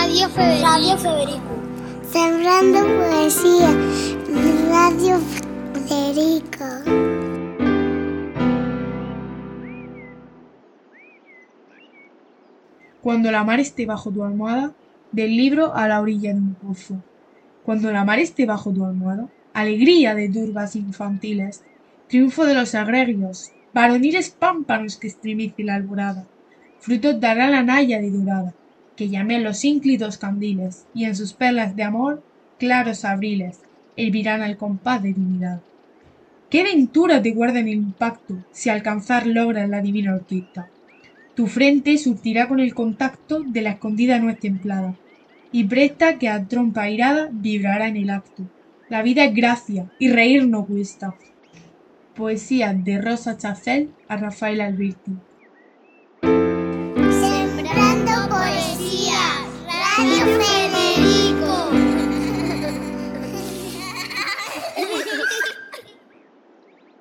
Radio Federico. Sembrando poesía. Radio Federico. Cuando la mar esté bajo tu almohada, del libro A la orilla de un pozo. Cuando la mar esté bajo tu almohada, alegría de turbas infantiles, triunfo de los agregios, varoniles pámpanos que estremece la alborada, frutos dará la náyade dorada, que llamen los ínclitos candiles, y en sus perlas de amor, claros abriles, hervirán al compás de tu mirada. ¡Qué ventura te guarda en el impacto, si alcanzar logras la divina orquesta! Tu frente surtirá con el contacto de la escondida nuez templada, y presta que a trompa airada vibrará en el acto. La vida es gracia, y reír no cuesta. Poesía de Rosa Chacel a Rafael Alberti. Sembrando poesía. Radio Federico.